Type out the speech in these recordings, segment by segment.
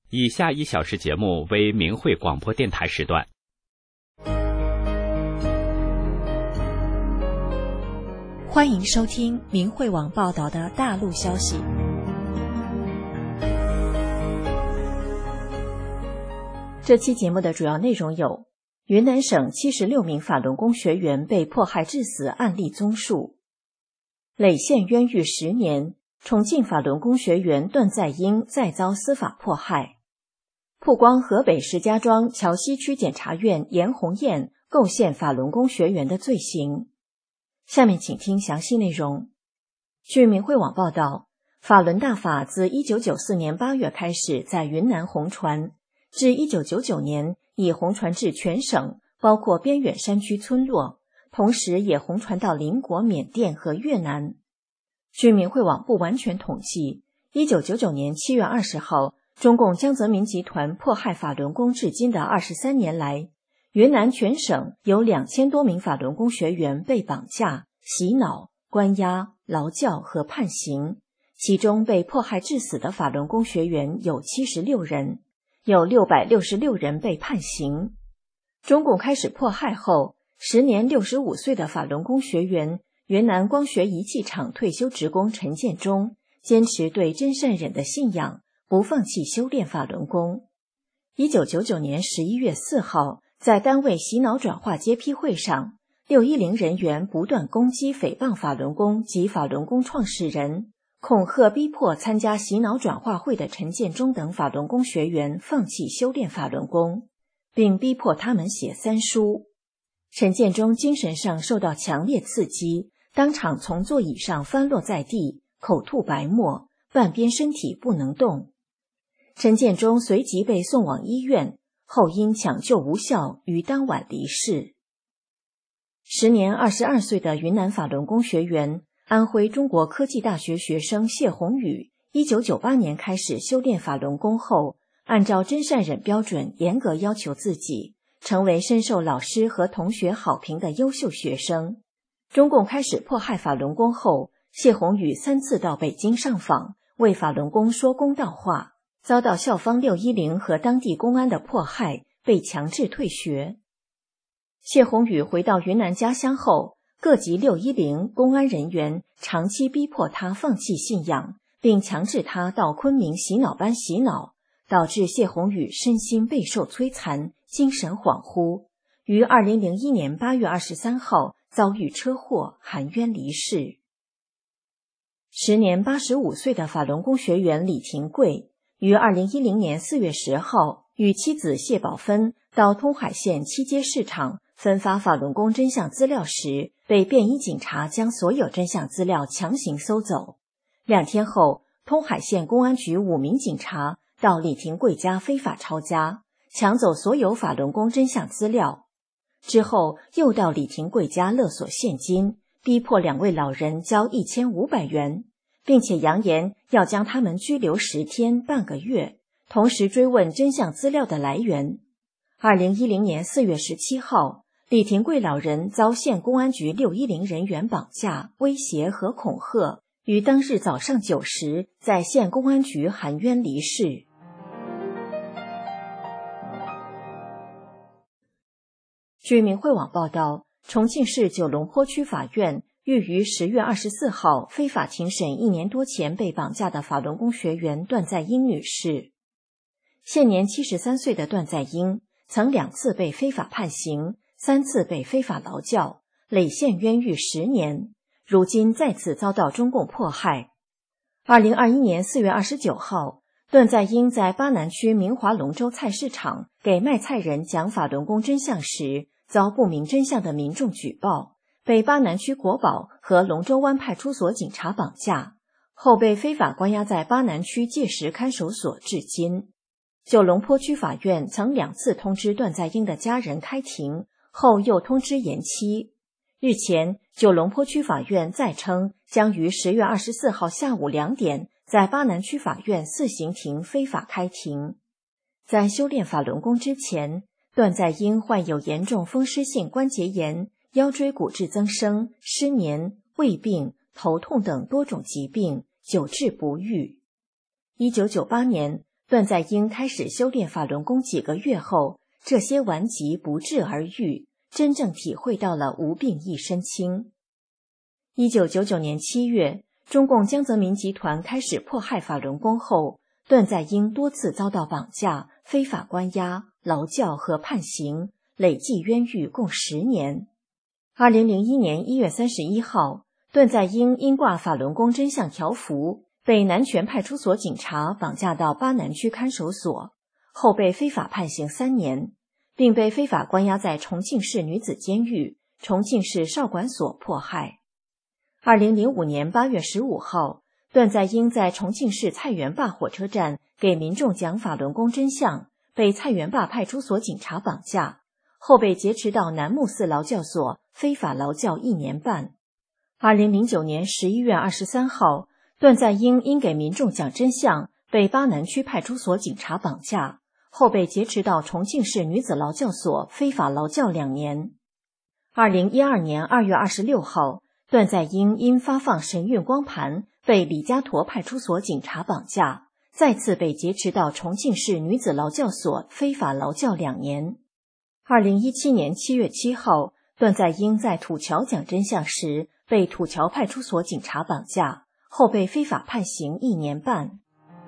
以下1小时节目为明慧广播电台时段。 欢迎收听明慧网报道的大陆消息。这期节目的主要内容有：云南省76名法轮功学员被迫害致死案例综述；诒县冤狱10年，重庆法轮功学员段在英再遭司法迫害；曝光河北石家庄桥西区检察院严红艳构陷法轮功学员的罪行。下面请听详细内容。据明慧网报道，法轮大法自1994年8月开始在云南红传，至1999年已红传至全省，包括边远山区村落，同时也红传到邻国缅甸和越南。据明慧网不完全统计，1999年7月20号，中共江泽民集团迫害法轮功至今的23年来，云南全省有2000多名法轮功学员被绑架、洗脑、关押、劳教和判刑，其中被迫害致死的法轮功学员有76人，有666人被判刑。中共开始迫害后，时年65岁的法轮功学员、云南光学仪器厂退休职工陈建忠坚持对真善忍的信仰，不放弃修炼法轮功。1999年11月4号，在单位洗脑转化揭批会上，610人员不断攻击诽谤法轮功及法轮功创始人，恐吓逼迫参加洗脑转化会的陈建忠等法轮功学员放弃修炼法轮功，并逼迫他们写三书。陈建忠精神上受到强烈刺激，当场从座椅上翻落在地，口吐白沫，半边身体不能动。陈建忠随即被送往医院，后因抢救无效，于当晚离世。时年22岁的云南法轮功学员、安徽中国科技大学学生谢宏宇，1998年开始修炼法轮功后，按照真善忍标准严格要求自己，成为深受老师和同学好评的优秀学生。中共开始迫害法轮功后，谢宏宇3次到北京上访，为法轮功说公道话，遭到校方610和当地公安的迫害，被强制退学。谢宏宇回到云南家乡后，各级610公安人员长期逼迫他放弃信仰，并强制他到昆明洗脑班洗脑，导致谢宏宇身心备受摧残，精神恍惚，于2001年8月23号遭遇车祸，含冤离世。时年85岁的法轮功学员李廷贵，于2010年4月10号与妻子谢宝芬到通海县七街市场分发法轮功真相资料时，被便衣警察将所有真相资料强行搜走。2天后，通海县公安局5名警察到李廷贵家非法抄家，抢走所有法轮功真相资料。之后又到李廷贵家勒索现金，逼迫2位老人交1500元，并且扬言要将他们拘留10天半个月，同时追问真相资料的来源。2010年4月17号，李廷贵老人遭县公安局610人员绑架、威胁和恐吓，于当日早上9时在县公安局含冤离世。据明慧网报道，重庆市九龙坡区法院欲于10月24号非法庭审1年多前被绑架的法轮功学员段在英女士。现年73岁的段在英曾2次被非法判刑，3次被非法劳教，累陷冤狱10年，如今再次遭到中共迫害。2021年4月29号，段在英在巴南区明华龙舟菜市场给卖菜人讲法轮功真相时，遭不明真相的民众举报，被巴南区国保和龙舟湾派出所警察绑架，后被非法关押在巴南区界石看守所至今。九龙坡区法院曾2次通知段在英的家人开庭，后又通知延期。日前，九龙坡区法院再称将于10月24号下午2点在巴南区法院4刑庭非法开庭。在修炼法轮功之前，段在英患有严重风湿性关节炎、腰椎骨质增生、失眠、胃病、头痛等多种疾病，久治不愈。1998年， 段在英开始修炼法轮功几个月后，这些顽疾不治而愈，真正体会到了无病一身轻。1999年7月，中共江泽民集团开始迫害法轮功后，段在英多次遭到绑架、非法关押、劳教和判刑，累计冤狱共10年。2001年1月31号，段在英因挂法轮功真相条幅，被南泉派出所警察绑架到巴南区看守所，后被非法判刑3年，并被非法关押在重庆市女子监狱、重庆市少管所迫害。2005年8月15号，段在英在重庆市菜园坝火车站给民众讲法轮功真相，被菜园坝派出所警察绑架，后被劫持到南木寺劳教所非法劳教1年半。2009年11月23号，段在英因给民众讲真相，被巴南区派出所警察绑架，后被劫持到重庆市女子劳教所非法劳教2年。2012年2月26号，段在英因发放神韵光盘，被李家沱派出所警察绑架，再次被劫持到重庆市女子劳教所非法劳教2年。2017年7月7号，段在英在土桥讲真相时，被土桥派出所警察绑架，后被非法判刑1年半。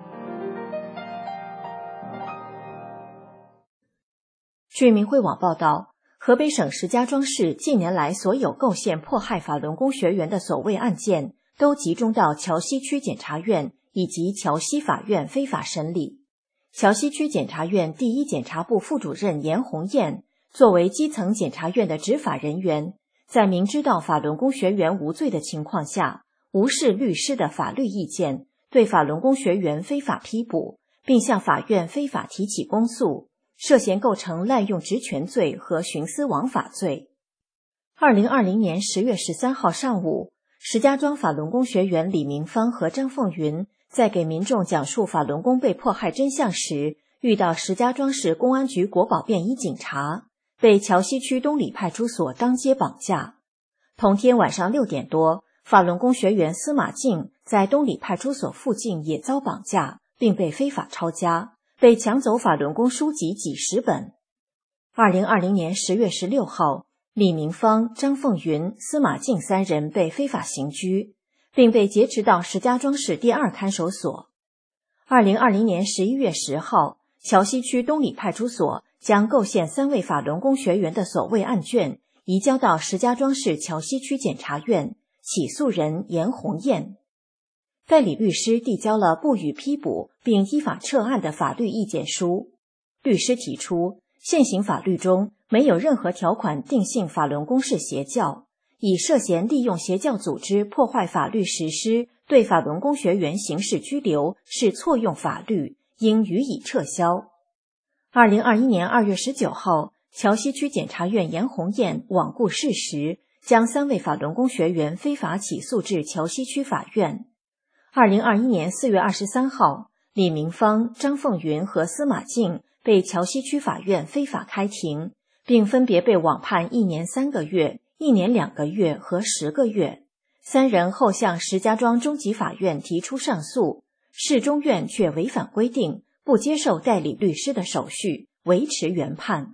据明慧网报道，河北省石家庄市近年来所有构陷迫害法轮功学员的所谓案件，都集中到桥西区检察院以及桥西法院非法审理。桥西区检察院第一检察部副主任严红艳作为基层检察院的执法人员，在明知道法轮功学员无罪的情况下，无视律师的法律意见，对法轮功学员非法批捕，并向法院非法提起公诉，涉嫌构成滥用职权罪和徇私枉法罪。2020年10月13号上午，石家庄法轮功学员李明芳和张凤云在给民众讲述法轮功被迫害真相时，遇到石家庄市公安局国保便衣警察，被桥西区东里派出所当街绑架。同天晚上6点多，法轮功学员司马静在东里派出所附近也遭绑架，并被非法抄家，被抢走法轮功书籍几十本。2020年10月16号，李明芳、张凤云、司马静3人被非法刑拘，并被劫持到石家庄市第2看守所。2020年11月10号，桥西区东里派出所将构陷3位法轮功学员的所谓案卷移交到石家庄市桥西区检察院，起诉人严红艳。代理律师递交了不予批捕并依法撤案的法律意见书。律师提出，现行法律中没有任何条款定性法轮功是邪教，以涉嫌利用邪教组织破坏法律实施，对法轮功学员刑事拘留是错用法律，应予以撤销。2021年2月19号，桥西区检察院严红艳罔顾事实，将3位法轮功学员非法起诉至桥西区法院。2021年4月23号，李明芳、张凤云和司马静被桥西区法院非法开庭，并分别被网判1年3个月、1年2个月和10个月。3人后向石家庄中级法院提出上诉，市中院却违反规定，不接受代理律师的手续，维持原判。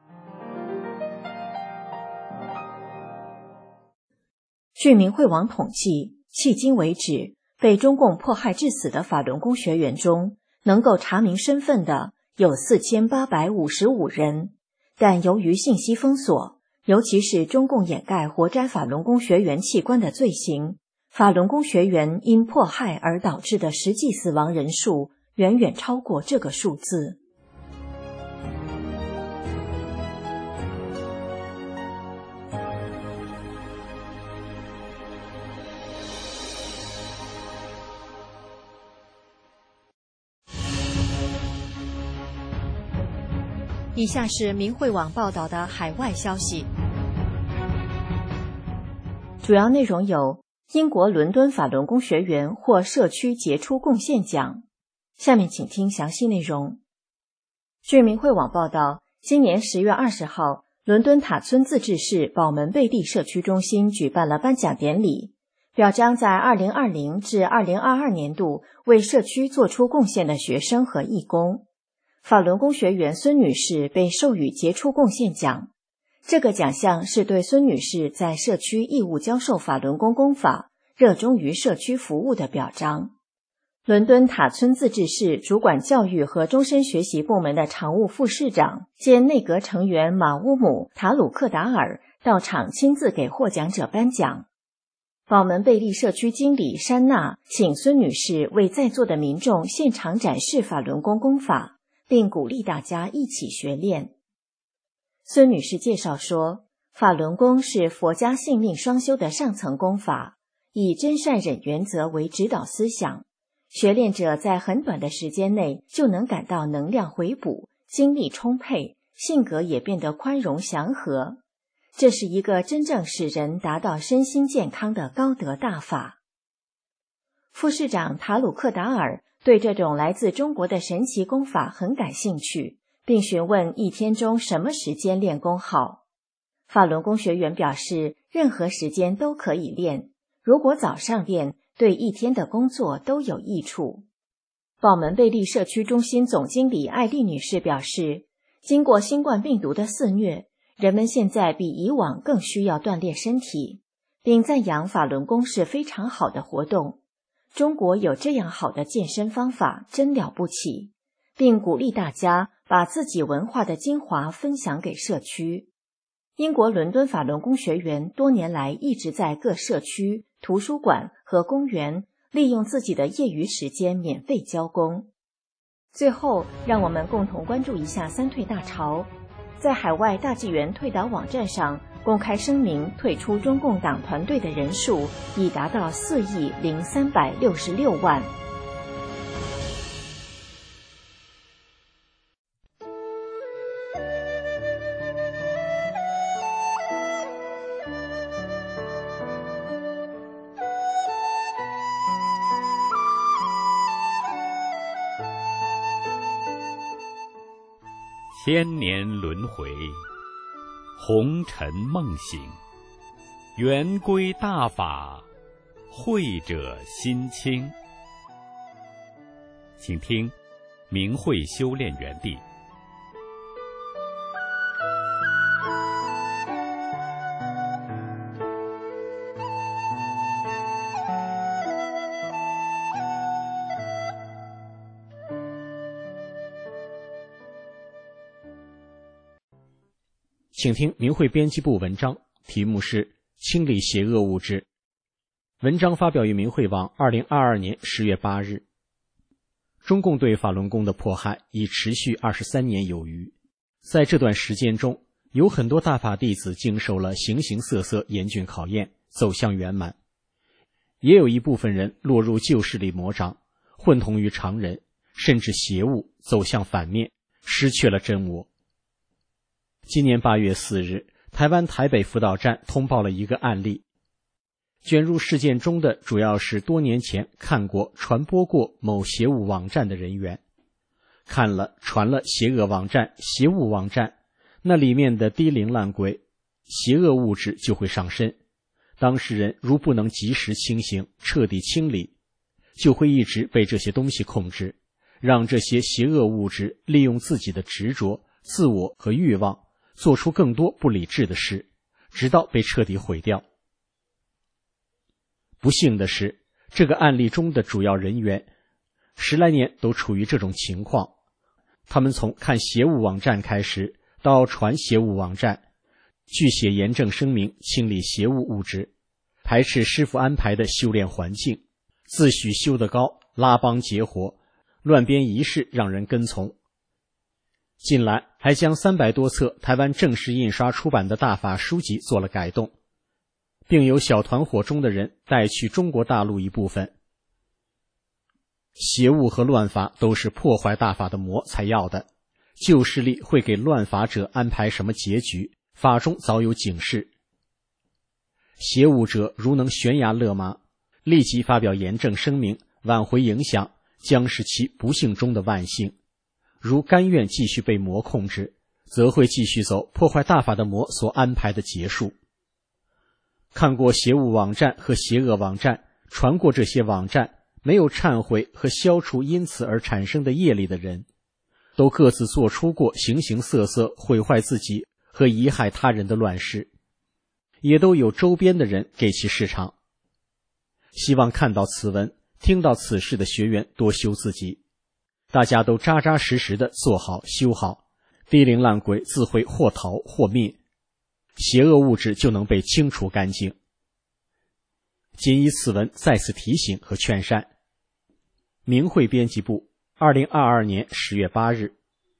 据明慧网统计，迄今为止，被中共迫害致死的法轮功学员中，能够查明身份的有4855人，但由于信息封锁，尤其是中共掩盖活摘法轮功学员器官的罪行，法轮功学员因迫害而导致的实际死亡人数远远超过这个数字。以下是明慧网报道的海外消息，主要内容有：英国伦敦法轮功学员获社区杰出贡献奖。下面请听详细内容。据明慧网报道，今年10月20号，伦敦塔村自治市宝门贝利社区中心举办了颁奖典礼， 表彰在2020至2022年度为社区做出贡献的学生和义工。法轮功学员孙女士被授予杰出贡献奖，这个奖项是对孙女士在社区义务教授法轮功功法、热衷于社区服务的表彰。伦敦塔村自治市主管教育和终身学习部门的常务副市长兼内阁成员马乌姆·塔鲁克达尔到场亲自给获奖者颁奖。宝门贝利社区经理珊娜请孙女士为在座的民众现场展示法轮功功法，并鼓励大家一起学练。孙女士介绍说，法轮功是佛家性命双修的上层功法，以真善忍原则为指导思想，学练者在很短的时间内就能感到能量回补，精力充沛，性格也变得宽容祥和。这是一个真正使人达到身心健康的高德大法。副市长塔鲁克达尔对这种来自中国的神奇功法很感兴趣，并询问一天中什么时间练功好。法轮功学员表示，任何时间都可以练，如果早上练，对一天的工作都有益处。宝门贝利社区中心总经理艾丽女士表示，经过新冠病毒的肆虐，人们现在比以往更需要锻炼身体，并赞扬法轮功是非常好的活动。中国有这样好的健身方法，真了不起，并鼓励大家把自己文化的精华分享给社区。英国伦敦法轮功学员多年来一直在各社区、图书馆和公园利用自己的业余时间免费教功。最后，让我们共同关注一下三退大潮。在海外大纪元退党网站上公开声明退出中共党团队的人数已达到4.0366亿。 千年轮回，红尘梦醒，圆规大法，慧者心清。请听明慧修炼园地。 请听明慧编辑部文章，题目是清理邪恶物质。文章发表于明慧网2022年10月8日。中共对法轮功的迫害已持续23年有余，在这段时间中，有很多大法弟子经受了形形色色严峻考验，走向圆满。也有一部分人落入旧势力魔掌，混同于常人，甚至邪物，走向反面，失去了真我。今年8月4日，台湾台北辅导站通报了一个案例。卷入事件中的主要是多年前看过、传播过某邪物网站的人员。看了、传了邪恶网站、邪物网站，那里面的低灵烂鬼、邪恶物质就会上身。当事人如不能及时清醒、彻底清理，就会一直被这些东西控制，让这些邪恶物质利用自己的执着、自我和欲望，做出更多不理智的事，直到被彻底毁掉。不幸的是，这个案例中的主要人员10来年都处于这种情况。他们从看邪物网站开始，到传邪物网站，据写严正声明清理邪物物质，排斥师父安排的修炼环境，自诩修得高，拉帮结伙，乱编仪式让人跟从。近来还将300多册台湾正式印刷出版的大法书籍做了改动，并由小团伙中的人带去中国大陆一部分。邪物和乱法都是破坏大法的魔才要的，旧势力会给乱法者安排什么结局，法中早有警示。邪物者如能悬崖勒马，立即发表严正声明，挽回影响，将是其不幸中的万幸。如甘愿继续被魔控制，则会继续走破坏大法的魔所安排的结束。 看过邪物网站和邪恶网站，传过这些网站，没有忏悔和消除因此而产生的业力的人，都各自做出过形形色色毁坏自己和贻害他人的乱事，也都有周边的人给其市场。希望看到此文，听到此事的学员多修自己，大家都扎扎实实的做好修好，低灵烂鬼自会或逃或灭，邪恶物质就能被清除干净。仅以此文再次提醒和劝善。明慧编辑部2022年10月8日。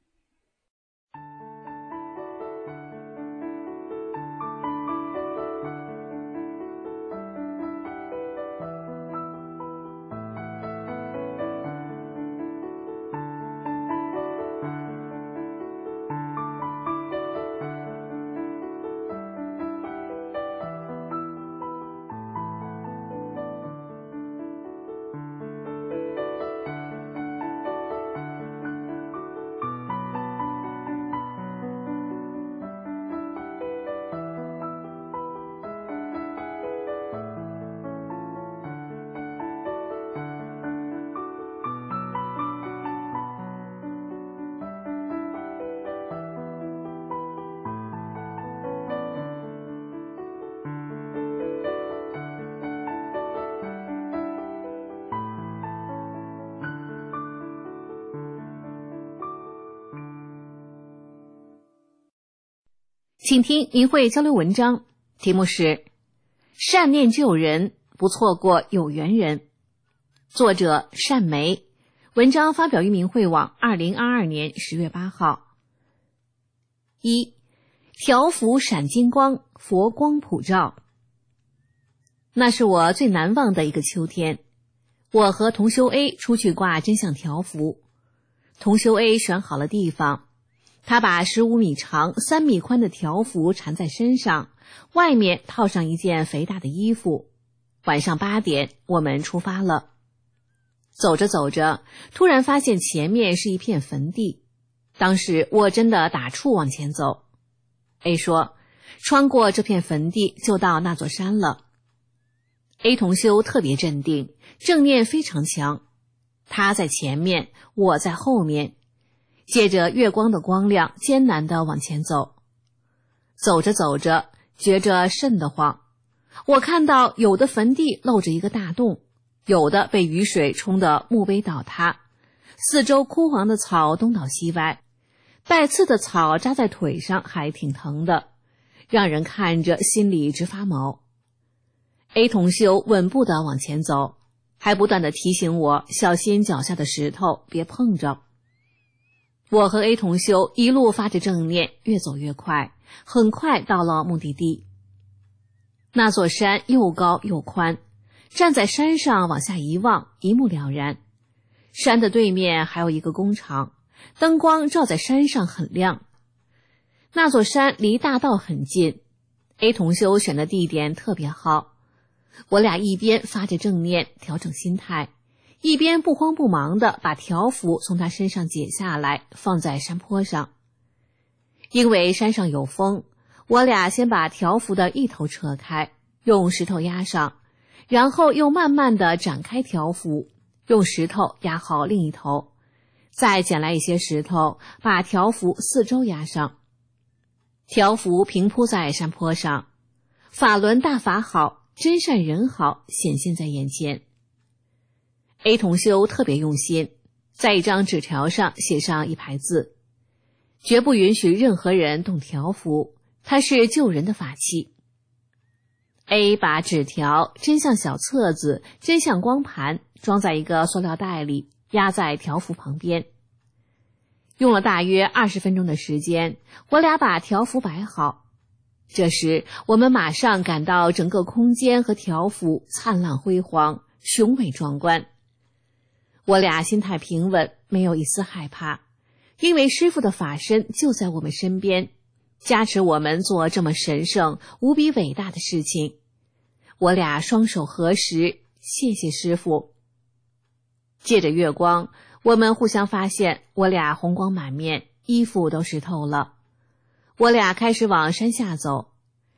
请听明慧交流文章，题目是善念救人，不错过有缘人。作者单梅，文章发表于明慧网2022年10月8号。1. 条幅闪金光，佛光普照。那是我最难忘的一个秋天，我和同修 A 出去挂真相条幅。同修 A 选好了地方，他把15米长、3米宽的条幅缠在身上，外面套上一件肥大的衣服。晚上8点，我们出发了。走着走着，突然发现前面是一片坟地，当时我真的打怵往前走。A 说，穿过这片坟地就到那座山了。A 同修特别镇定，正念非常强，他在前面，我在后面，借着月光的光亮，艰难地往前走。走着走着，觉着瘆得慌。我看到有的坟地露着一个大洞，有的被雨水冲得墓碑倒塌，四周枯黄的草东倒西歪，带刺的草扎在腿上还挺疼的，让人看着心里直发毛。A 同修稳步地往前走，还不断地提醒我小心脚下的石头，别碰着。我和 A 同修一路发着正念，越走越快，很快到了目的地。那座山又高又宽，站在山上往下一望，一目了然。山的对面还有一个工厂，灯光照在山上很亮。那座山离大道很近， A 同修选的地点特别好。我俩一边发着正念调整心态，一边不慌不忙地把条幅从他身上解下来，放在山坡上。因为山上有风，我俩先把条幅的一头扯开，用石头压上，然后又慢慢地展开条幅，用石头压好另一头，再捡来一些石头，把条幅四周压上。条幅平铺在山坡上，法轮大法好，真善人好显现在眼前。A 同修特别用心，在一张纸条上写上一排字：绝不允许任何人动条幅，它是救人的法器。A 把纸条、真相小册子、真相光盘装在一个塑料袋里，压在条幅旁边。用了大约20分钟的时间，我俩把条幅摆好。这时我们马上感到整个空间和条幅灿烂辉煌，雄伟壮观。我俩心态平稳，没有一丝害怕，因为师父的法身就在我们身边，加持我们做这么神圣无比伟大的事情。我俩双手合十，谢谢师父。借着月光，我们互相发现我俩红光满面，衣服都湿透了。我俩开始往山下走，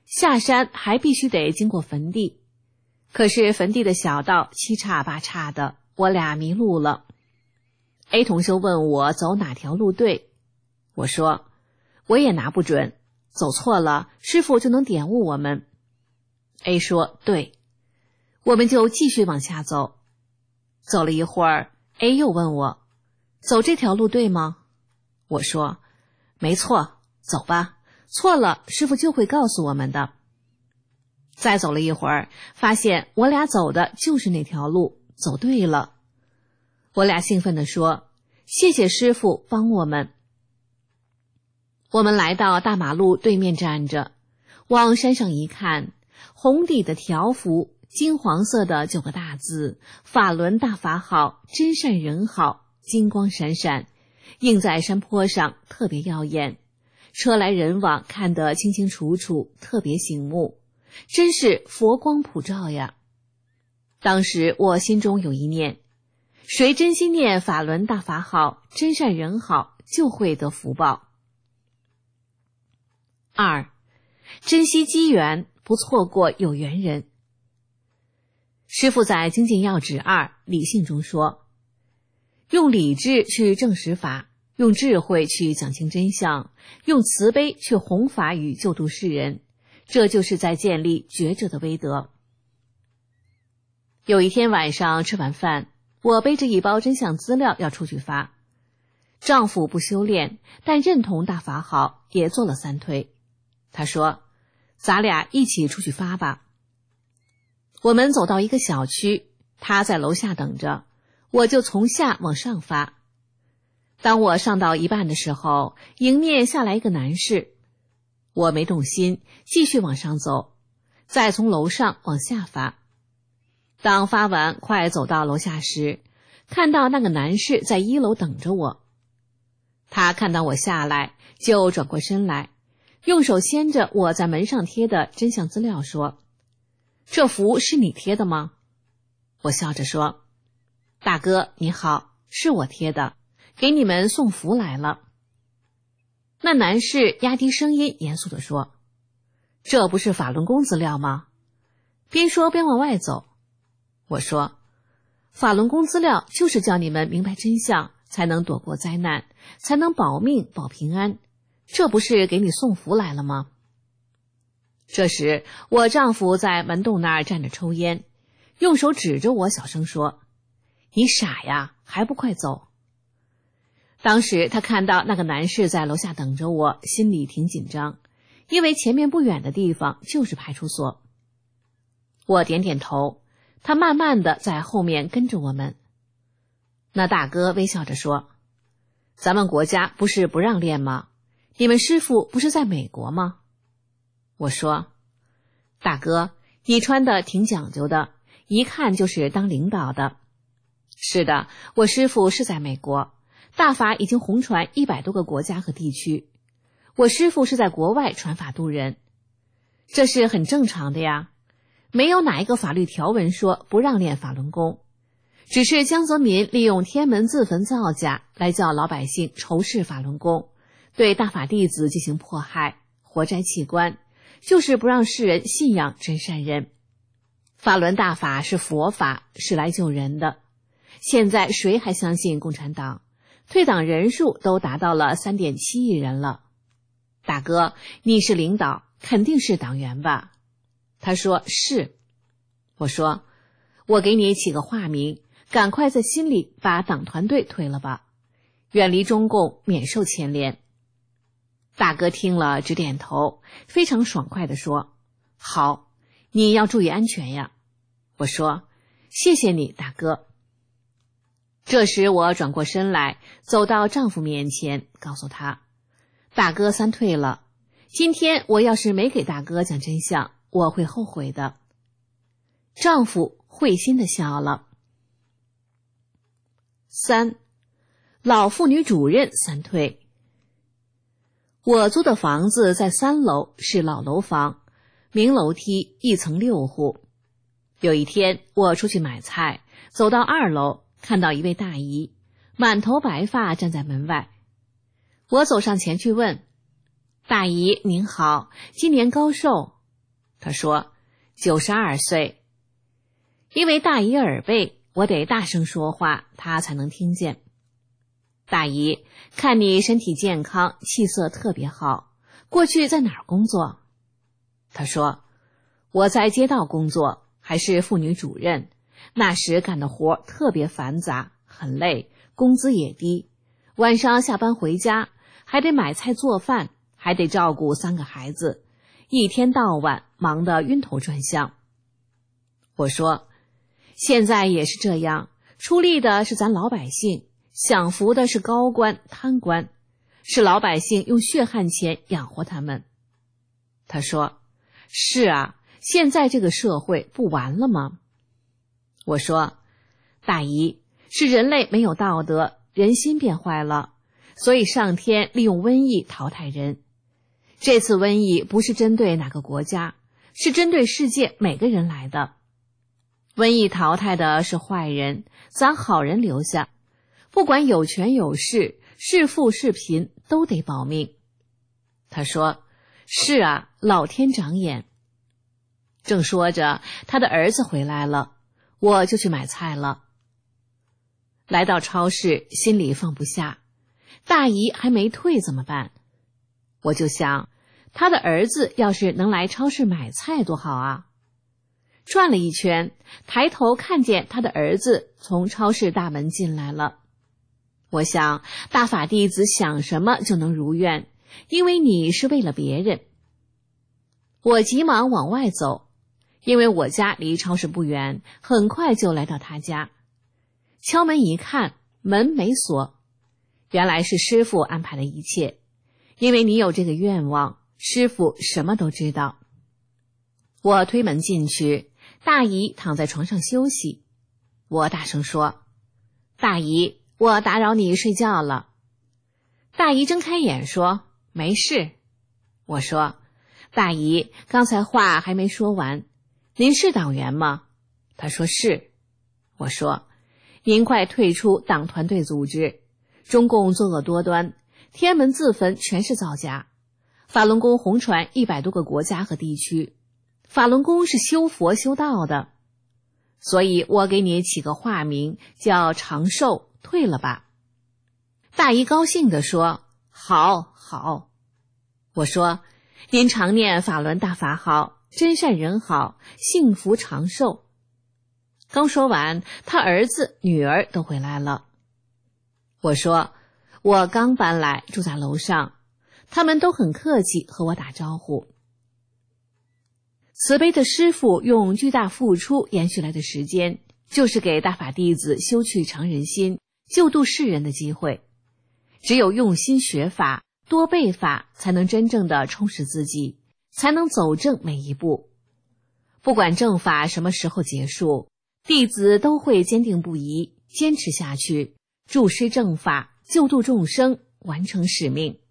下山还必须得经过坟地，可是坟地的小道七岔八岔的，我俩迷路了。A 同修问我走哪条路对，我说我也拿不准，走错了师父就能点悟我们。A 说对，我们就继续往下走。走了一会儿， A 又问我走这条路对吗？我说没错，走吧，错了师父就会告诉我们的。再走了一会儿，发现我俩走的就是那条路，走对了。我俩兴奋地说谢谢师父帮我们。我们来到大马路对面站着，往山上一看，红底的条幅，金黄色的9个大字，法轮大法好，真善人好，金光闪闪，映在山坡上，特别耀眼，车来人往，看得清清楚楚，特别醒目，真是佛光普照呀。当时我心中有一念，谁真心念法轮大法好，真善人好，就会得福报。2. 珍惜机缘，不错过有缘人。师父在《精进要旨2理性》中说，用理智去证实法，用智慧去讲清真相，用慈悲去弘法与救度世人，这就是在建立觉者的威德。有一天晚上吃完饭，我背着一包真相资料要出去发。丈夫不修炼，但认同大法好，也做了3推。他说咱俩一起出去发吧。我们走到一个小区，他在楼下等着，我就从下往上发。当我上到一半的时候，迎面下来一个男士，我没动心，继续往上走，再从楼上往下发。当发完快走到楼下时，看到那个男士在1楼等着我。他看到我下来，就转过身来，用手牵着我在门上贴的真相资料说，这符是你贴的吗？我笑着说，大哥你好，是我贴的，给你们送符来了。那男士压低声音严肃地说，这不是法轮功资料吗？边说边往外走。我说，法轮功资料就是叫你们明白真相，才能躲过灾难，才能保命保平安，这不是给你送符来了吗？这时我丈夫在门洞那儿站着抽烟，用手指着我小声说，你傻呀，还不快走。当时他看到那个男士在楼下等着我，心里挺紧张，因为前面不远的地方就是派出所。我点点头，他慢慢的在后面跟着我们。那大哥微笑着说，咱们国家不是不让练吗？你们师父不是在美国吗？我说，大哥，你穿的挺讲究的，一看就是当领导的。是的，我师父是在美国，大法已经红传100多个国家和地区，我师父是在国外传法度人，这是很正常的呀，没有哪一个法律条文说不让练法轮功，只是江泽民利用天门自焚造假来叫老百姓仇视法轮功，对大法弟子进行迫害，活摘器官，就是不让世人信仰真善人。法轮大法是佛法，是来救人的。现在谁还相信共产党？退党人数都达到了3.7亿人了。大哥，你是领导，肯定是党员吧？他说是。我说，我给你起个化名，赶快在心里把党团队推了吧，远离中共，免受牵连。大哥听了直点头，非常爽快地说，好，你要注意安全呀。我说，谢谢你大哥。这时我转过身来，走到丈夫面前，告诉他，大哥3退了，今天我要是没给大哥讲真相，我会后悔的。丈夫会心地笑了。3. 老妇女主任3退。我租的房子在3楼，是老楼房，明楼梯，1层6户。有一天我出去买菜，走到2楼，看到一位大姨，满头白发站在门外。我走上前去问，大姨您好，今年高寿？ 他说92岁。因为大姨耳背，我得大声说话，她才能听见。大姨，看你身体健康，气色特别好，过去在哪儿工作？他说，我在街道工作，还是妇女主任，那时干的活特别繁杂，很累，工资也低，晚上下班回家还得买菜做饭，还得照顾3个孩子，一天到晚忙得晕头转向。我说，现在也是这样，出力的是咱老百姓，享福的是高官贪官，是老百姓用血汗钱养活他们。他说，是啊，现在这个社会不完了吗？我说，大姨，是人类没有道德，人心变坏了，所以上天利用瘟疫淘汰人。这次瘟疫不是针对哪个国家，是针对世界每个人来的。瘟疫淘汰的是坏人，咱好人留下，不管有权有势，是富是贫，都得保命。他说，是啊，老天长眼。正说着，他的儿子回来了，我就去买菜了。来到超市，心里放不下，大姨还没退怎么办？我就想，他的儿子要是能来超市买菜多好啊。转了一圈，抬头看见他的儿子从超市大门进来了。我想，大法弟子想什么就能如愿，因为你是为了别人。我急忙往外走，因为我家离超市不远，很快就来到他家。敲门一看，门没锁，原来是师父安排了一切，因为你有这个愿望，师父什么都知道。我推门进去，大姨躺在床上休息。我大声说，大姨，我打扰你睡觉了。大姨睁开眼说，没事。我说，大姨，刚才话还没说完，您是党员吗？她说是。我说，您快退出党团队组织，中共作恶多端，天安门自焚全是造假，法轮功红传100多个国家和地区，法轮功是修佛修道的，所以我给你起个化名叫长寿，退了吧。大姨高兴地说，好好。我说，您常念法轮大法好，真善人好，幸福长寿。刚说完，他儿子女儿都回来了。我说，我刚搬来，住在楼上，他们都很客气和我打招呼。慈悲的师父用巨大付出延续来的时间，就是给大法弟子修去常人心，救度世人的机会。只有用心学法，多背法，才能真正的充实自己，才能走正每一步。不管正法什么时候结束，弟子都会坚定不移，坚持下去，助施正法，救度众生，完成使命。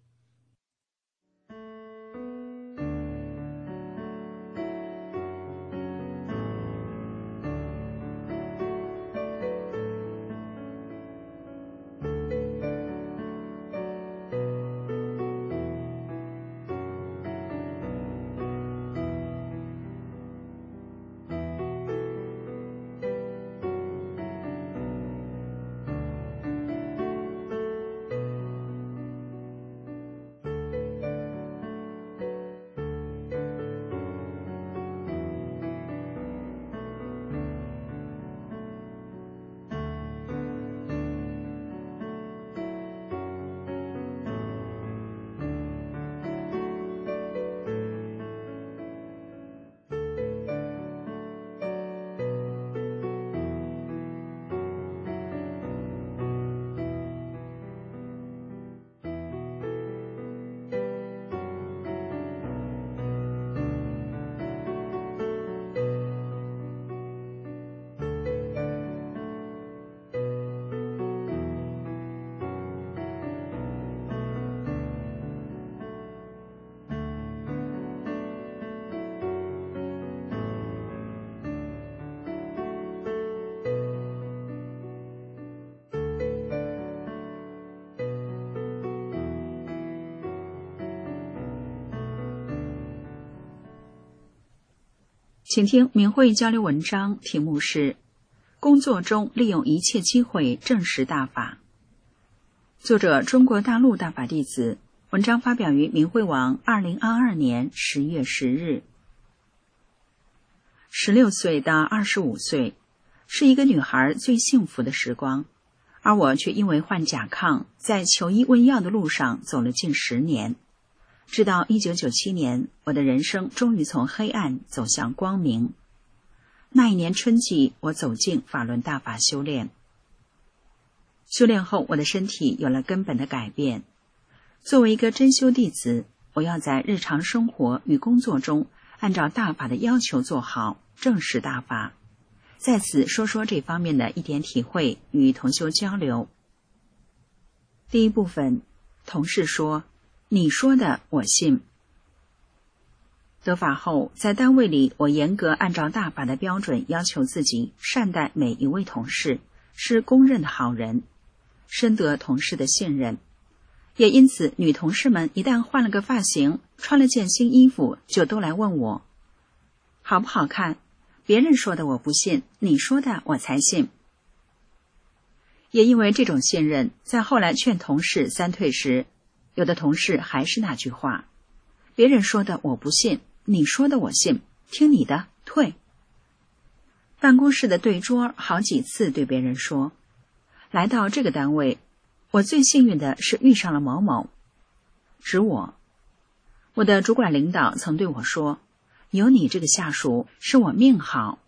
请听明慧交流文章，题目是工作中利用一切机会证实大法。作者中国大陆大法弟子，文章发表于明慧网2022年10月10日。16岁到25岁是一个女孩最幸福的时光，而我却因为患甲亢，在求医问药的路上走了近10年。直到1997年，我的人生终于从黑暗走向光明。那一年春季，我走进法轮大法修炼。修炼后，我的身体有了根本的改变。作为一个真修弟子，我要在日常生活与工作中按照大法的要求做好，证实大法。在此说说这方面的一点体会，与同修交流。第一部分，同事说，你说的我信。得法后，在单位里，我严格按照大法的标准要求自己，善待每一位同事，是公认的好人，深得同事的信任。也因此，女同事们一旦换了个发型，穿了件新衣服，就都来问我好不好看。别人说的我不信，你说的我才信。也因为这种信任，在后来劝同事3退时，有的同事还是那句话，别人说的我不信，你说的我信，听你的，退。办公室的对桌好几次对别人说，来到这个单位，我最幸运的是遇上了某某，指我。我的主管领导曾对我说，有你这个下属是我命好。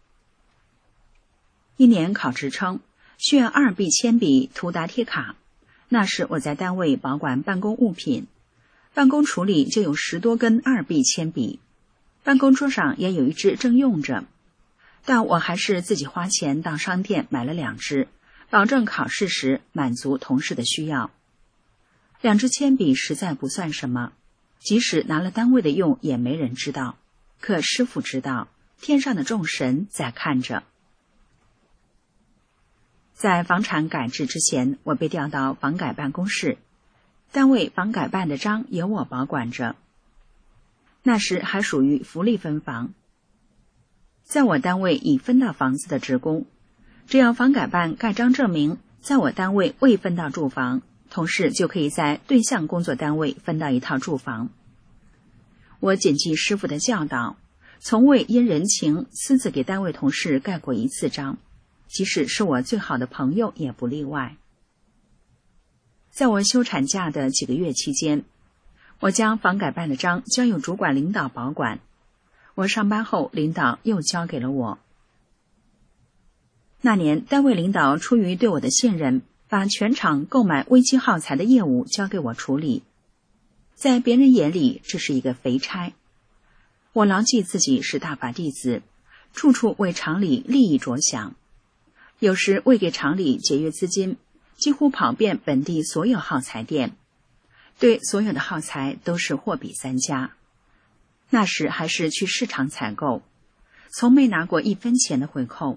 一年考职称需要2B 铅笔、图答贴卡，那时我在单位保管办公物品，办公橱里就有10多根2B 铅笔，办公桌上也有一支正用着，但我还是自己花钱到商店买了2支，保证考试时满足同事的需要。2支铅笔实在不算什么，即使拿了单位的用也没人知道，可师父知道，天上的众神在看着。在房产改制之前，我被调到房改办公室，单位房改办的章由我保管着。那时还属于福利分房，在我单位已分到房子的职工，只要房改办盖章证明在我单位未分到住房，同事就可以在对象工作单位分到一套住房。我谨记师父的教导，从未因人情私自给单位同事盖过1次章，即使是我最好的朋友也不例外。在我休产假的几个月期间，我将房改办的章交由主管领导保管，我上班后领导又交给了我。那年单位领导出于对我的信任，把全厂购买危机耗材的业务交给我处理。在别人眼里，这是一个肥差。我牢记自己是大法弟子，处处为厂里利益着想。有时为给厂里节约资金，几乎跑遍本地所有耗材店，对所有的耗材都是货比3家。那时还是去市场采购，从没拿过1分钱的回扣。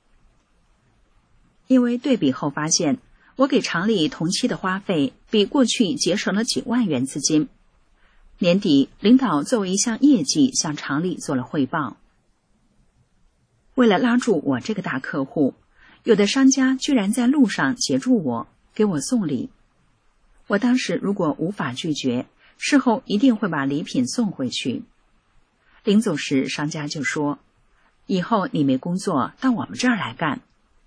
因为对比后发现，我给厂里同期的花费比过去节省了几万元资金。年底，领导作为一项业绩向厂里做了汇报。为了拉住我这个大客户，有的商家居然在路上协助我，给我送礼。我当时如果无法拒绝，事后一定会把礼品送回去。临走时，商家就说，以后你没工作，到我们这儿来干。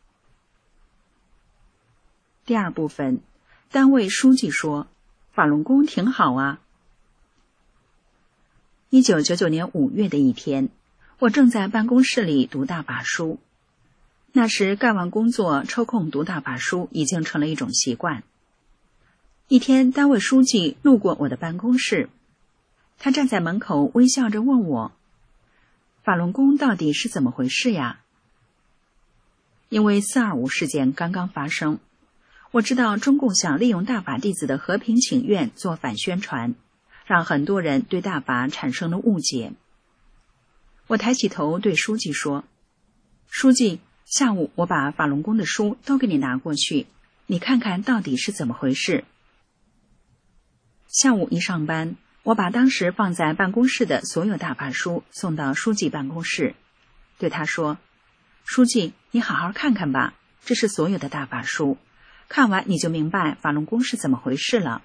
第二部分，单位书记说，法轮功挺好啊。1999年5月的一天，我正在办公室里读大法书。那时干完工作抽空读大法书已经成了一种习惯。一天，单位书记路过我的办公室，他站在门口微笑着问我，法轮功到底是怎么回事呀？因为425事件刚刚发生，我知道中共想利用大法弟子的和平请愿做反宣传，让很多人对大法产生了误解。我抬起头对书记说，书记，下午我把法轮功的书都给你拿过去，你看看到底是怎么回事。下午一上班， 我把当时放在办公室的所有大法书送到书记办公室，对他说：书记，你好好看看吧，这是所有的大法书，看完你就明白法轮功是怎么回事了。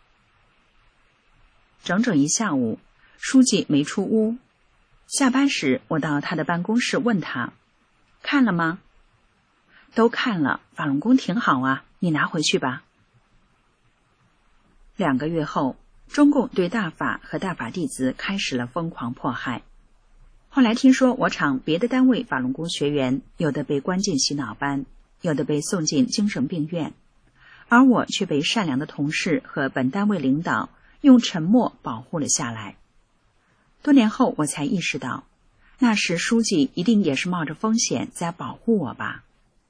整整一下午，书记没出屋。下班时，我到他的办公室问他：看了吗？都看了，法轮功挺好啊，你拿回去吧。2个月后，中共对大法和大法弟子开始了疯狂迫害。后来听说我厂别的单位法轮功学员，有的被关进洗脑班，有的被送进精神病院，而我却被善良的同事和本单位领导用沉默保护了下来。多年后我才意识到，那时书记一定也是冒着风险在保护我吧。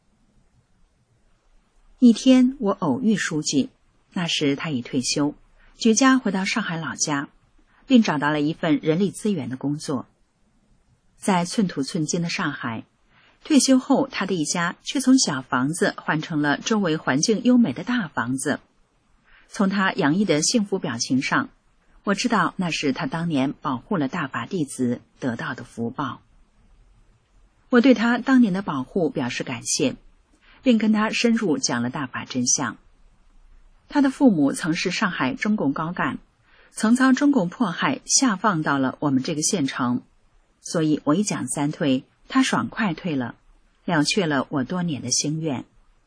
一天我偶遇书记，那时他已退休，举家回到上海老家，并找到了一份人力资源的工作。在寸土寸金的上海，退休后他的一家却从小房子换成了周围环境优美的大房子。从他洋溢的幸福表情上，我知道那是他当年保护了大法弟子得到的福报。我对他当年的保护表示感谢，并跟他深入讲了大法真相。他的父母曾是上海中共高干，曾遭中共迫害下放到了我们这个县城，所以我一讲3退，他爽快退了，了却了我多年的心愿。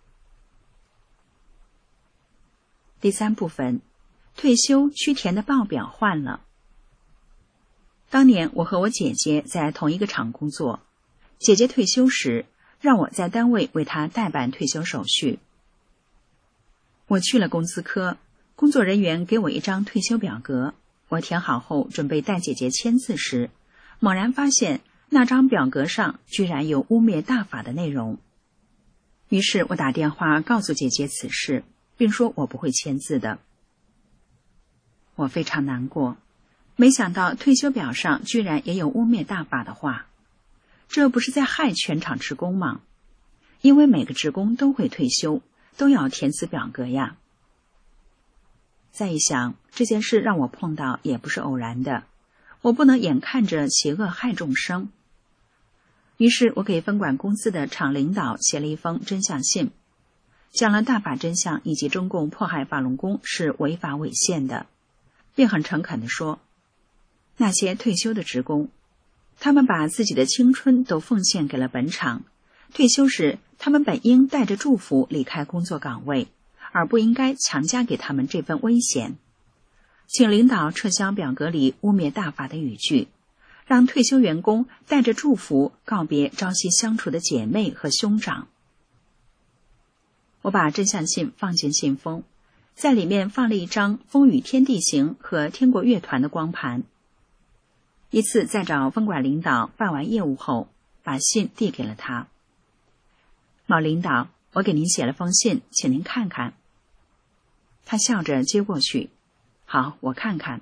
第3部分，退休须填的报表换了。当年我和我姐姐在同一个厂工作，姐姐退休时让我在单位为她代办退休手续。我去了工资科，工作人员给我一张退休表格，我填好后准备带姐姐签字时，猛然发现那张表格上居然有污蔑大法的内容。于是我打电话告诉姐姐此事，并说我不会签字的。我非常难过，没想到退休表上居然也有污蔑大法的话，这不是在害全厂职工吗？因为每个职工都会退休，都要填此表格呀。再一想，这件事让我碰到也不是偶然的，我不能眼看着邪恶害众生。于是我给分管公司的厂领导写了一封真相信，讲了大法真相以及中共迫害法轮功是违法违宪的，并很诚恳地说，那些退休的职工，他们把自己的青春都奉献给了本厂，退休时他们本应带着祝福离开工作岗位，而不应该强加给他们这份危险。请领导撤销表格里污蔑大法的语句，让退休员工带着祝福告别朝夕相处的姐妹和兄长。我把真相信放进信封，在里面放了一张风雨天地行和天国乐团的光盘。一次在找分管领导办完业务后，把信递给了他。某领导，我给您写了封信，请您看看。他笑着接过去，好，我看看。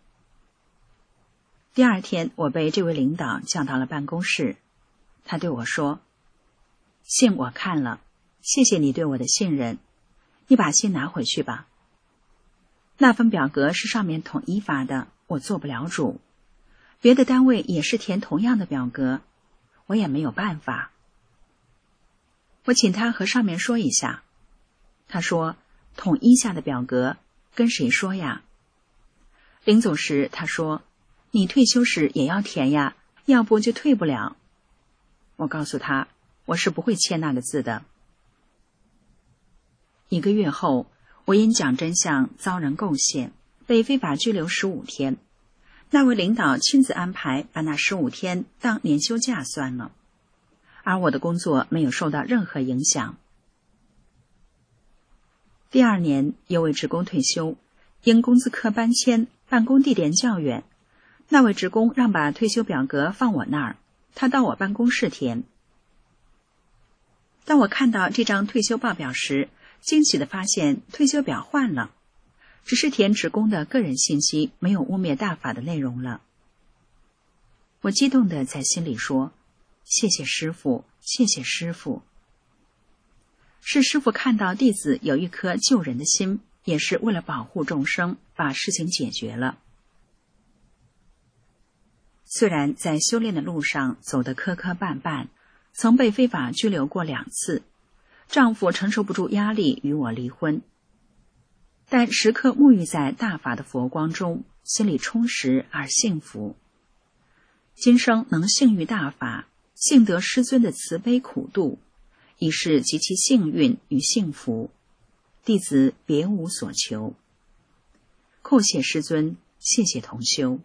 第2天，我被这位领导叫到了办公室，他对我说，信我看了，谢谢你对我的信任，你把信拿回去吧。那份表格是上面统一发的，我做不了主。别的单位也是填同样的表格，我也没有办法。我请他和上面说一下。他说，统一下的表格跟谁说呀？临走时他说，你退休时也要填呀，要不就退不了。我告诉他，我是不会签那个字的。1个月后，我因讲真相遭人构陷，被非法拘留15天。那位领导亲自安排把那15天当年休假算了，而我的工作没有受到任何影响。第2年，有位职工退休，因工资科搬迁，办公地点较远，那位职工让把退休表格放我那儿，他到我办公室填。当我看到这张退休报表时，惊喜地发现退休表换了，只是填职工的个人信息，没有污蔑大法的内容了。我激动地在心里说，谢谢师父，谢谢师父。是师父看到弟子有一颗救人的心，也是为了保护众生，把事情解决了。 虽然在修炼的路上走得磕磕绊绊，曾被非法拘留过2次，丈夫承受不住压力与我离婚，但时刻沐浴在大法的佛光中，心里充实而幸福。今生能幸遇大法，幸得师尊的慈悲苦度，已是极其幸运与幸福，弟子别无所求。叩谢师尊，谢谢同修。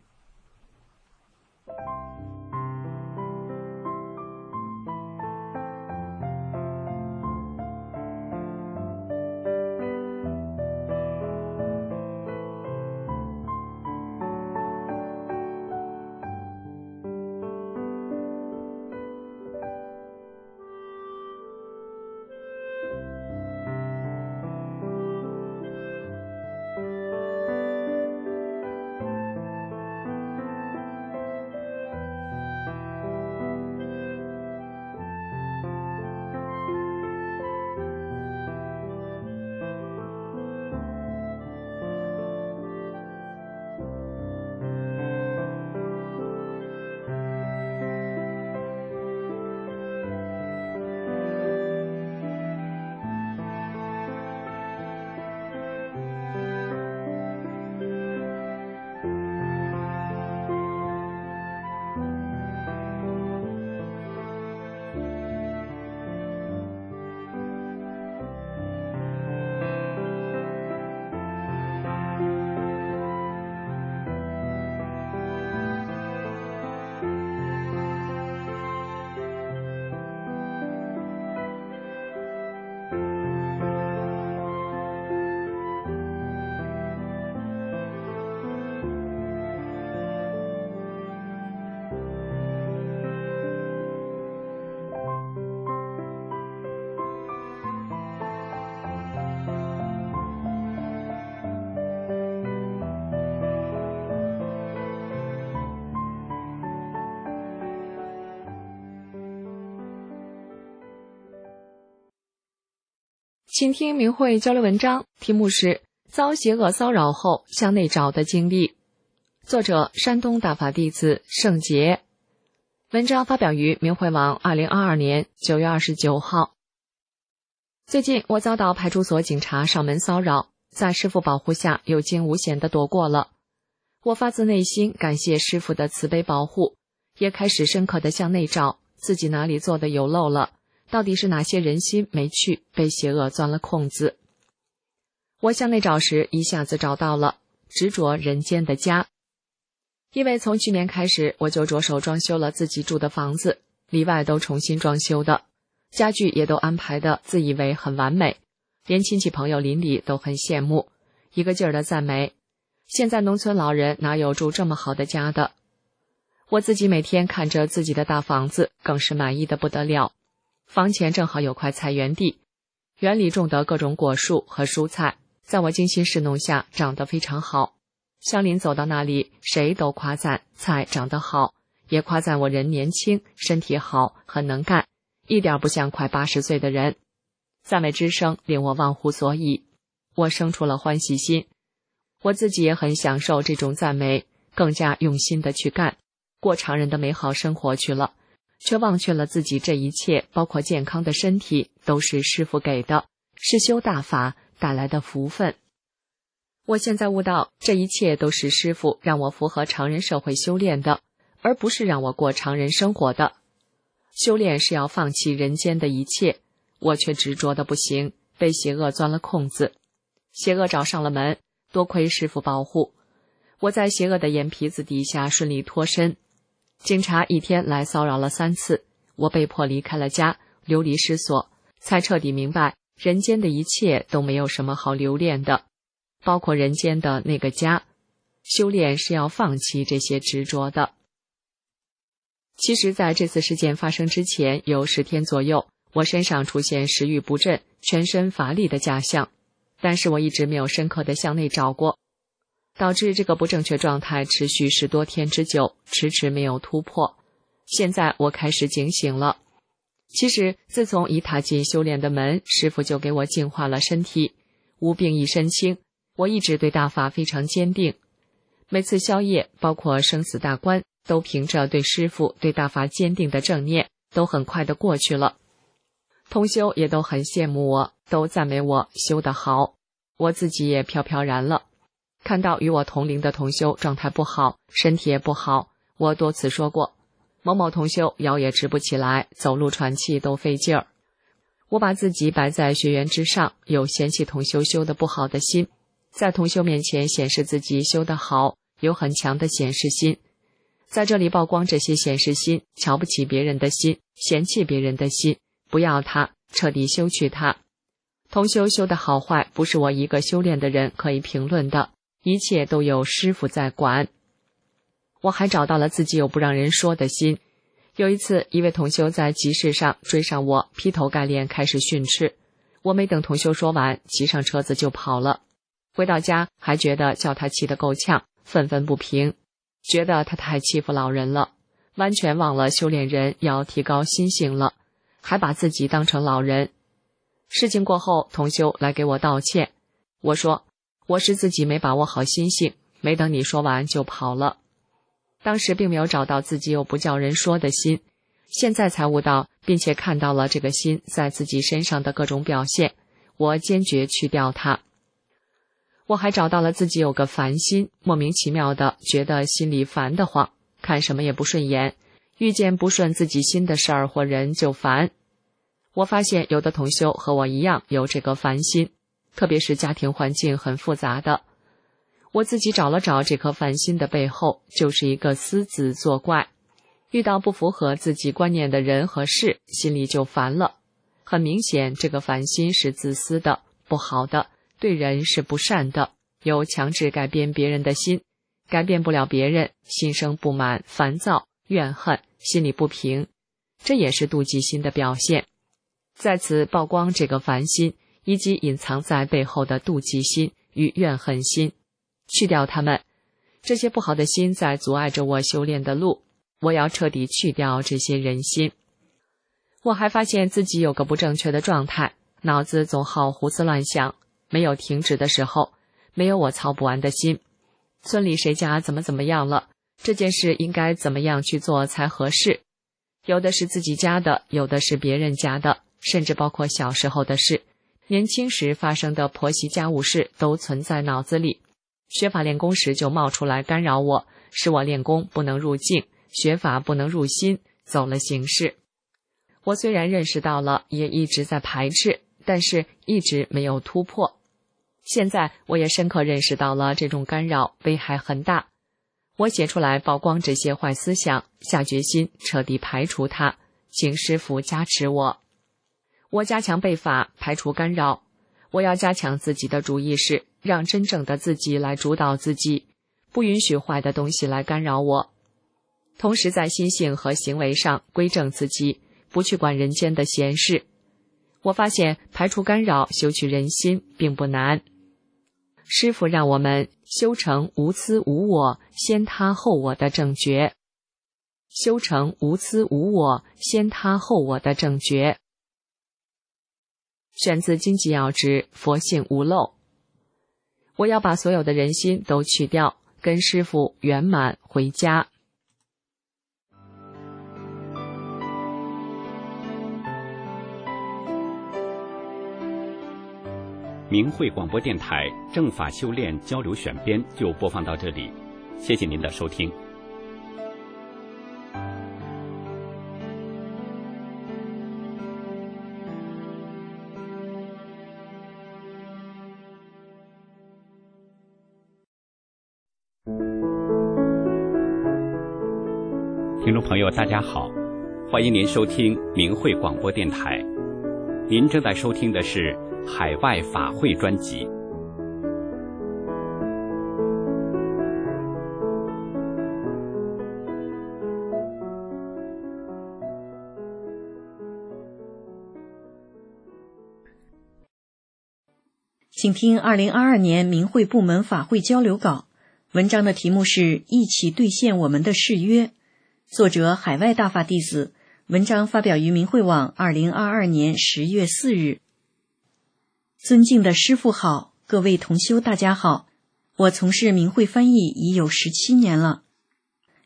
请听明慧交流文章，题目是遭邪恶骚扰后向内找的经历，作者山东大法弟子圣杰。文章发表于明慧网2022年9月29号。最近我遭到派出所警察上门骚扰，在师父保护下有惊无险地躲过了。我发自内心感谢师父的慈悲保护，也开始深刻地向内找自己哪里做的有漏了，到底是哪些人心没去，被邪恶钻了空子。我向内找时一下子找到了执着人间的家。因为从去年开始我就着手装修了自己住的房子，里外都重新装修的，家具也都安排的自以为很完美，连亲戚朋友邻里都很羡慕，一个劲儿的赞美。现在农村老人哪有住这么好的家的？我自己每天看着自己的大房子，更是满意的不得了。房前正好有块菜园地，园里种的各种果树和蔬菜，在我精心侍弄下长得非常好。乡邻走到那里，谁都夸赞菜长得好，也夸赞我人年轻，身体好，很能干，一点不像快80岁的人。赞美之声令我忘乎所以，我生出了欢喜心。我自己也很享受这种赞美，更加用心的去干，过常人的美好生活去了，却忘却了自己这一切，包括健康的身体，都是师父给的，是修大法带来的福分。我现在悟到，这一切都是师父让我符合常人社会修炼的，而不是让我过常人生活的。修炼是要放弃人间的一切，我却执着的不行，被邪恶钻了空子。邪恶找上了门，多亏师父保护，我在邪恶的眼皮子底下顺利脱身。警察一天来骚扰了3次，我被迫离开了家，流离失所，才彻底明白人间的一切都没有什么好留恋的，包括人间的那个家。修炼是要放弃这些执着的。其实在这次事件发生之前有10天左右，我身上出现食欲不振、全身乏力的假象，但是我一直没有深刻的向内找过，导致这个不正确状态持续10多天之久，迟迟没有突破。现在我开始警醒了。其实自从一踏进修炼的门，师父就给我净化了身体，无病一身轻。我一直对大法非常坚定，每次宵夜包括生死大关都凭着对师父、对大法坚定的正念，都很快的过去了。同修也都很羡慕我，都赞美我修得好，我自己也飘飘然了。看到与我同龄的同修状态不好，身体也不好，我多次说过，某某同修腰也直不起来，走路喘气都费劲儿。我把自己摆在学员之上，有嫌弃同修修得不好的心，在同修面前显示自己修得好，有很强的显示心。在这里曝光这些显示心，瞧不起别人的心，嫌弃别人的心，不要它，彻底修去它。同修修的好坏，不是我一个修炼的人可以评论的，一切都有师父在管。我还找到了自己有不让人说的心。有一次，一位同修在集市上追上我，劈头盖脸开始训斥。我没等同修说完，骑上车子就跑了。回到家还觉得叫他气得够呛，愤愤不平，觉得他太欺负老人了，完全忘了修炼人要提高心性了，还把自己当成老人。事情过后，同修来给我道歉，我说我是自己没把握好心性，没等你说完就跑了。当时并没有找到自己有不叫人说的心，现在才悟到，并且看到了这个心在自己身上的各种表现，我坚决去掉它。我还找到了自己有个烦心，莫名其妙的觉得心里烦得慌，看什么也不顺眼，遇见不顺自己心的事儿或人就烦。我发现有的同修和我一样有这个烦心，特别是家庭环境很复杂的。我自己找了找这颗烦心的背后，就是一个私字作怪，遇到不符合自己观念的人和事，心里就烦了。很明显，这个烦心是自私的、不好的，对人是不善的，有强制改变别人的心，改变不了别人，心生不满、烦躁、怨恨，心里不平，这也是妒忌心的表现。在此曝光这个烦心，以及隐藏在背后的妒忌心与怨恨心，去掉它们，这些不好的心在阻碍着我修炼的路，我要彻底去掉这些人心。我还发现自己有个不正确的状态，脑子总好胡思乱想，没有停止的时候，没有我操不完的心。村里谁家怎么样了，这件事应该怎么样去做才合适，有的是自己家的，有的是别人家的，甚至包括小时候的事，年轻时发生的婆媳家务事都存在脑子里。学法练功时就冒出来干扰我，使我练功不能入境，学法不能入心，走了形式。我虽然认识到了，也一直在排斥，但是一直没有突破。现在我也深刻认识到了这种干扰危害很大，我写出来曝光这些坏思想，下决心彻底排除它，请师父加持我。我加强背法，排除干扰。我要加强自己的主意识，让真正的自己来主导自己，不允许坏的东西来干扰我。同时在心性和行为上归正自己，不去管人间的闲事。我发现排除干扰，修取人心并不难。师父让我们修成无私无我，先他后我的正觉。修成无私无我，先他后我的正觉。选自《经济要旨》，佛性无漏。我要把所有的人心都去掉，跟师父圆满回家。 明慧广播电台正法修炼交流选编就播放到这里，谢谢您的收听。听众朋友大家好，欢迎您收听明慧广播电台。您正在收听的是海外法会专辑。 请听2022年明慧部门法会交流稿，文章的题目是一起兑现我们的誓约，作者海外大法弟子，文章发表于明慧网2022年10月4日。尊敬的师父好，各位同修大家好，我从事明慧翻译已有17年了。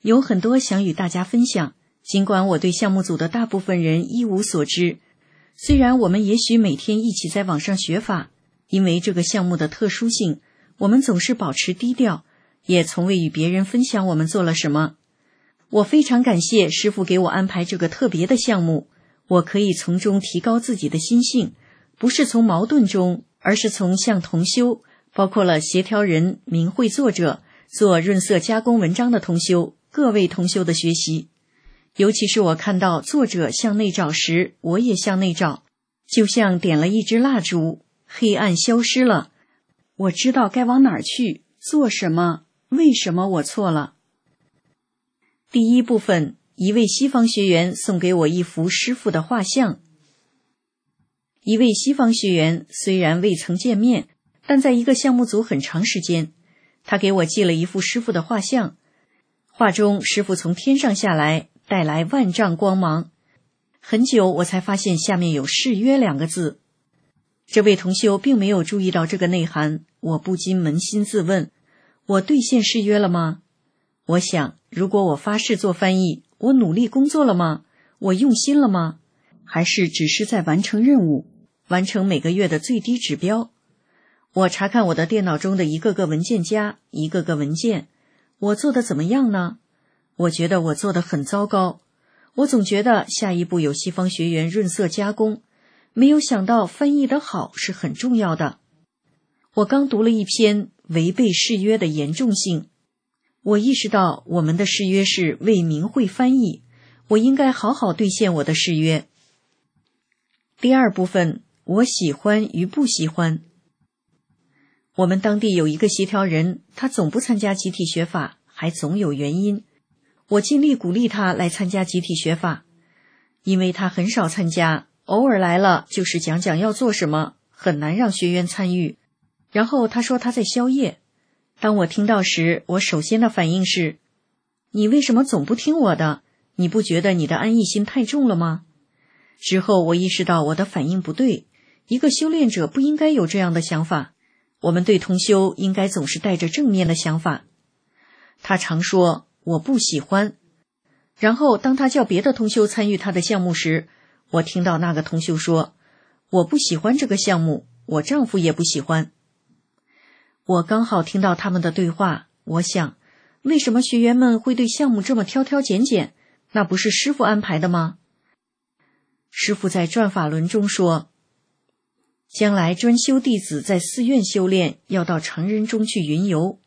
有很多想与大家分享，尽管我对项目组的大部分人一无所知。虽然我们也许每天一起在网上学法，因为这个项目的特殊性，我们总是保持低调，也从未与别人分享我们做了什么。我非常感谢师父给我安排这个特别的项目，我可以从中提高自己的心性，不是从矛盾中，而是从向同修，包括了协调人、明慧作者、做润色加工文章的同修，各位同修的学习。尤其是我看到作者向内找时，我也向内找，就像点了一支蜡烛，黑暗消失了，我知道该往哪儿去，做什么，为什么我错了。第一部分，一位西方学员送给我一幅师父的画像。一位西方学员虽然未曾见面，但在一个项目组很长时间，他给我寄了一幅师父的画像，画中师父从天上下来，带来万丈光芒。很久我才发现下面有誓约2个字。这位同修并没有注意到这个内涵，我不禁扪心自问，我兑现誓约了吗？我想，如果我发誓做翻译，我努力工作了吗？我用心了吗？还是只是在完成任务，完成每个月的最低指标？我查看我的电脑中的一个个文件夹，一个个文件，我做的怎么样呢？我觉得我做得很糟糕。我总觉得下一步有西方学员润色加工，没有想到翻译得好是很重要的。我刚读了一篇违背誓约的严重性，我意识到我们的誓约是为明慧翻译，我应该好好兑现我的誓约。第二部分，我喜欢与不喜欢。我们当地有一个协调人，他总不参加集体学法，还总有原因。我尽力鼓励他来参加集体学法，因为他很少参加，偶尔来了就是讲讲要做什么，很难让学员参与。然后他说他在宵夜。当我听到时，我首先的反应是，你为什么总不听我的？你不觉得你的安逸心太重了吗？之后我意识到我的反应不对，一个修炼者不应该有这样的想法，我们对同修应该总是带着正面的想法。他常说我不喜欢，然后当他叫别的同修参与他的项目时，我听到那个同修说，我不喜欢这个项目，我丈夫也不喜欢。我刚好听到他们的对话，我想，为什么学员们会对项目这么挑挑拣拣？那不是师父安排的吗？师父在转法轮中说，将来专修弟子在寺院修炼，要到常人中去云游。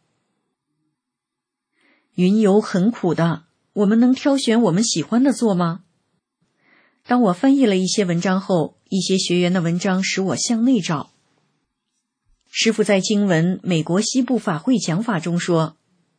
云游很苦的，我们能挑选我们喜欢的做吗？当我翻译了一些文章后，一些学员的文章使我向内找。师父在经文美国西部法会讲法中说，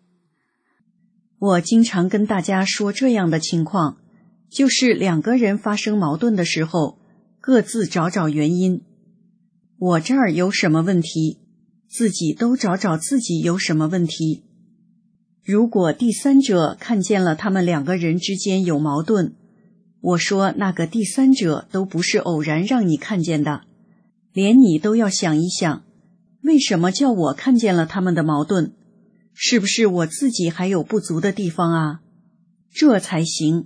我经常跟大家说这样的情况，就是2个人发生矛盾的时候，各自找找原因。我这儿有什么问题，自己都找找自己有什么问题。如果第三者看见了他们2个人之间有矛盾，我说那个第三者都不是偶然让你看见的，连你都要想一想，为什么叫我看见了他们的矛盾？是不是我自己还有不足的地方啊？这才行。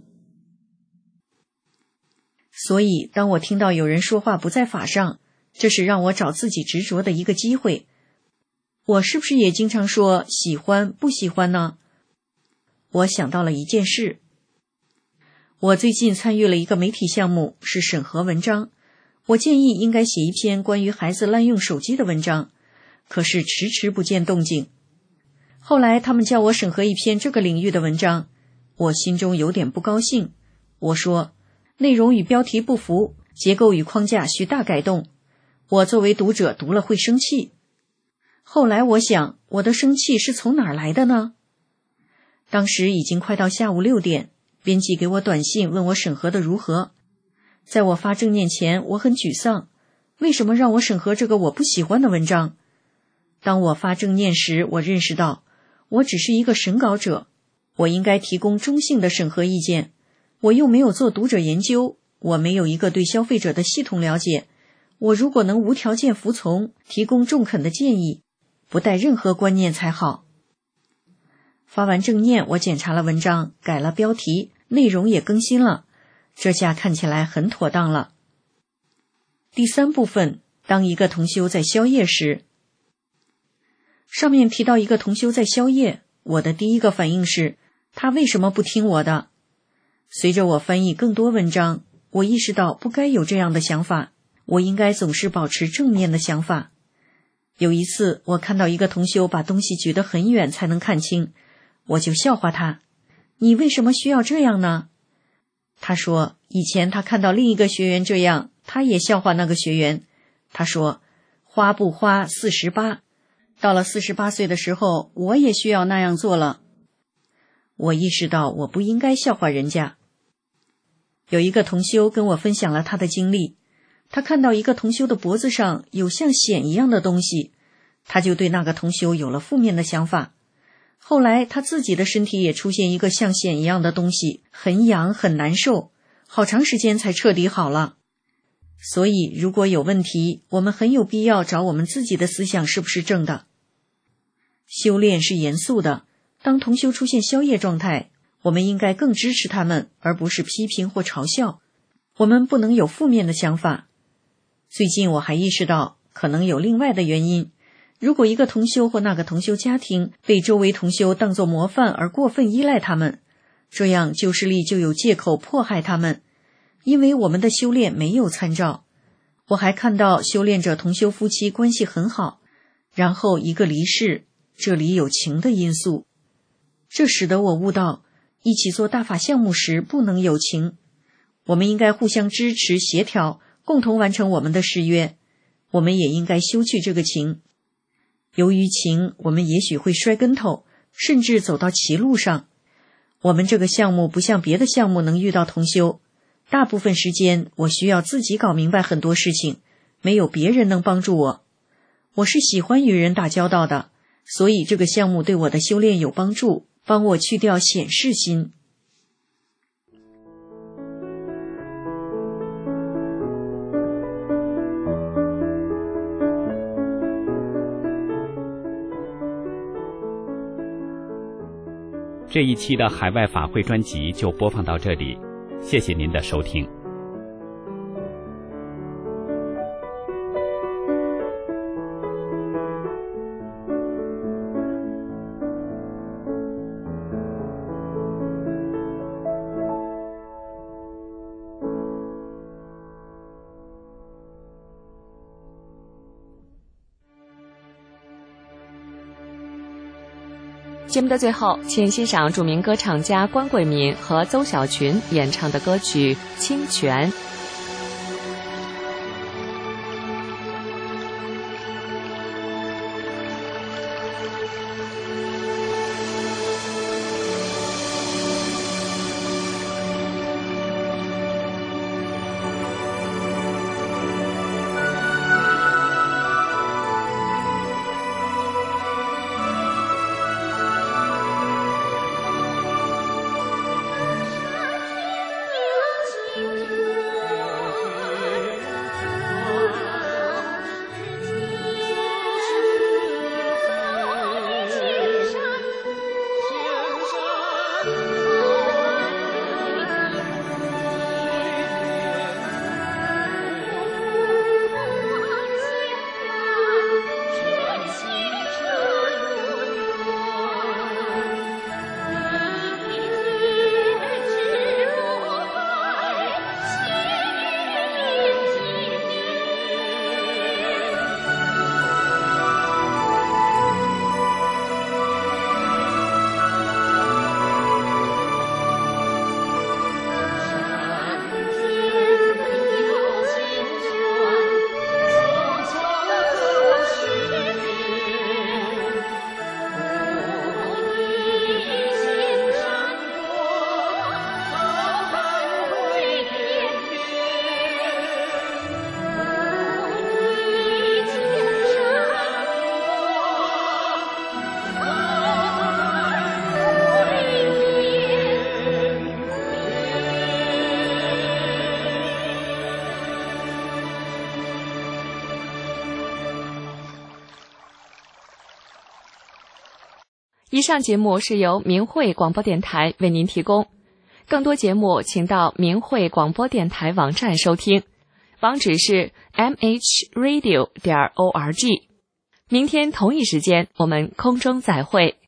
所以当我听到有人说话不在法上，这是让我找自己执着的一个机会。我是不是也经常说喜欢不喜欢呢？我想到了一件事。我最近参与了一个媒体项目，是审核文章。我建议应该写一篇关于孩子滥用手机的文章，可是迟迟不见动静。后来他们叫我审核一篇这个领域的文章，我心中有点不高兴。我说，内容与标题不符，结构与框架需大改动。我作为读者读了会生气。后来我想，我的生气是从哪儿来的呢？当时已经快到下午6点，编辑给我短信问我审核的如何。在我发正念前，我很沮丧，为什么让我审核这个我不喜欢的文章？当我发正念时，我认识到，我只是一个审稿者，我应该提供中性的审核意见，我又没有做读者研究，我没有一个对消费者的系统了解，我如果能无条件服从，提供中肯的建议，不带任何观念才好。 发完正念，我检查了文章，改了标题，内容也更新了，这下看起来很妥当了。第3部分，当一个同修在宵夜时。上面提到一个同修在宵夜，我的第一个反应是，他为什么不听我的？随着我翻译更多文章，我意识到不该有这样的想法，我应该总是保持正面的想法。有一次，我看到一个同修把东西举得很远才能看清，我就笑话他，你为什么需要这样呢？他说，以前他看到另一个学员这样，他也笑话那个学员。他说，花不花48，到了48岁的时候，我也需要那样做了。我意识到我不应该笑话人家。有一个同修跟我分享了他的经历，他看到一个同修的脖子上有像癣一样的东西，他就对那个同修有了负面的想法。后来他自己的身体也出现一个像癣一样的东西，很痒很难受，好长时间才彻底好了。所以如果有问题，我们很有必要找我们自己的思想是不是正的。修炼是严肃的，当同修出现宵夜状态，我们应该更支持他们，而不是批评或嘲笑。我们不能有负面的想法。最近我还意识到，可能有另外的原因。如果一个同修或那个同修家庭被周围同修当作模范而过分依赖他们，这样旧势力就有借口迫害他们，因为我们的修炼没有参照。我还看到修炼者同修夫妻关系很好，然后一个离世，这里有情的因素。这使得我悟到，一起做大法项目时不能有情，我们应该互相支持协调，共同完成我们的誓约。我们也应该修去这个情。由于情，我们也许会摔跟头，甚至走到歧路上。我们这个项目不像别的项目能遇到同修，大部分时间我需要自己搞明白很多事情，没有别人能帮助我。我是喜欢与人打交道的，所以这个项目对我的修炼有帮助，帮我去掉显示心。 这一期的海外法会专辑就播放到这里，谢谢您的收听。 节目的最后，请欣赏著名歌唱家关桂敏和邹小群演唱的歌曲《清泉》。 Thank you. 以上节目是由明慧广播电台为您提供，更多节目请到明慧广播电台网站收听，网址是 mhradio.org。明天同一时间我们空中再会。